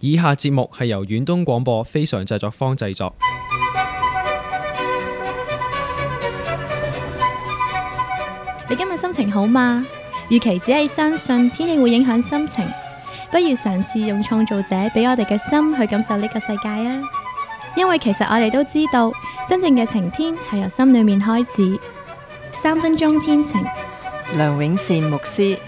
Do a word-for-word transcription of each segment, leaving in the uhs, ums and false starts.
以下節目係由遠東廣播非常製作坊製作。 你今日心情好嗎？與其只係相信天氣會影響心情，不如嘗試用創造者俾我哋嘅心去感受呢個世界啊！因為其實我哋都知道，真正嘅晴天係由心裏面開始。三分鐘天晴， 梁永善牧師。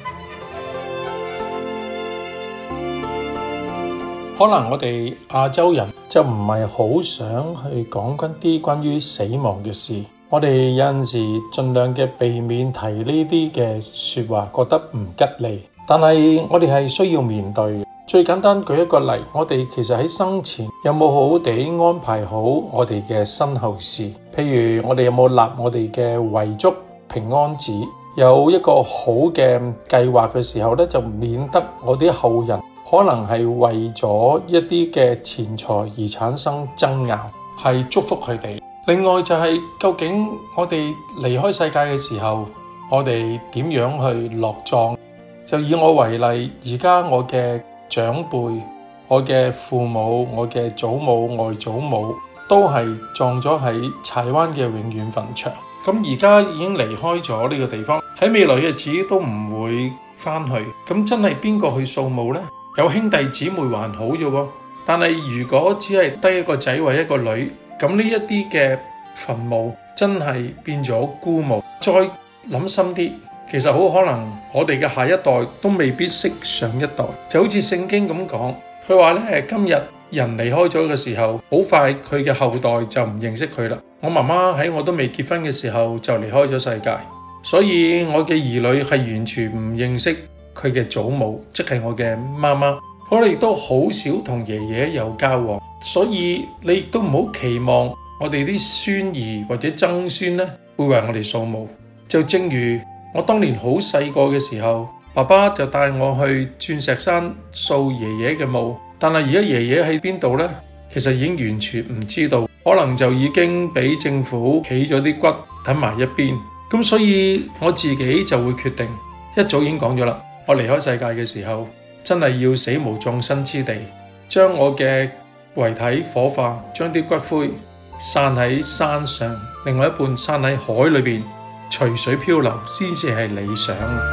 可能我哋亞洲人就唔係好想去講緊啲關於死亡嘅事，我哋有陣時盡量嘅避免提呢啲嘅說話，覺得唔吉利。但係我哋係需要面對。最簡單舉一個例，我哋其實喺生前有冇好好地安排好我哋嘅身後事？譬如我哋有冇立我哋嘅遺囑平安紙，有一個好嘅計劃嘅時候咧，就免得我啲後人可能係為咗一啲嘅錢財而產生爭拗，係祝福佢哋。另外就係究竟我哋離開世界嘅時候，我哋點樣去落葬？就以我為例，而家我嘅長輩、我嘅父母、我嘅祖母、外祖母都係葬咗喺柴灣嘅永遠墳場。咁而家已經離開咗呢個地方，喺未來嘅日子都唔會翻去。咁真係邊個去掃墓呢？有兄弟姊妹還好啫喎，但係如果只係得一個仔或一個女，咁呢一啲嘅墳墓真係變咗孤墓。再諗深啲，其實好可能我哋嘅下一代都未必識上一代。就好似聖經咁講，佢話咧，今日人離開咗嘅時候，好快佢嘅後代就唔認識佢啦。我媽媽喺我都未結婚嘅時候就離開咗世界，所以我嘅兒女係完全唔認識佢嘅祖母，即係我嘅媽媽。我哋亦都好少同爺爺有交往，所以你亦都唔好期望我哋啲孫兒或者曾孫咧會為我哋掃墓。就正如我當年好細個嘅時候，爸爸就帶我去鑽石山掃爺爺嘅墓，但係而家爺爺喺邊度呢？其實已經完全唔知道，可能就已經俾政府起咗啲骨等埋一邊。咁所以我自己就會決定，一早已經講咗啦，我離開世界嘅時候，真係要死無葬身之地，將我嘅遺體火化，將啲骨灰散喺山上，另外一半散喺海裏邊，隨水漂流，先至係理想。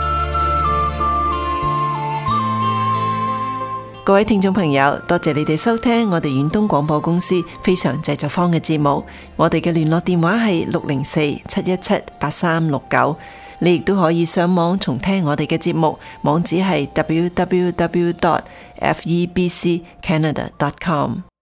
各位聽眾朋友，多謝你哋收聽我哋遠東廣播公司非常製作坊嘅節目。我哋嘅聯絡電話係六零四七一七八三六九。你亦都可以上網重聽我哋嘅節目，網址係 w w w dot f e b c canada dot com。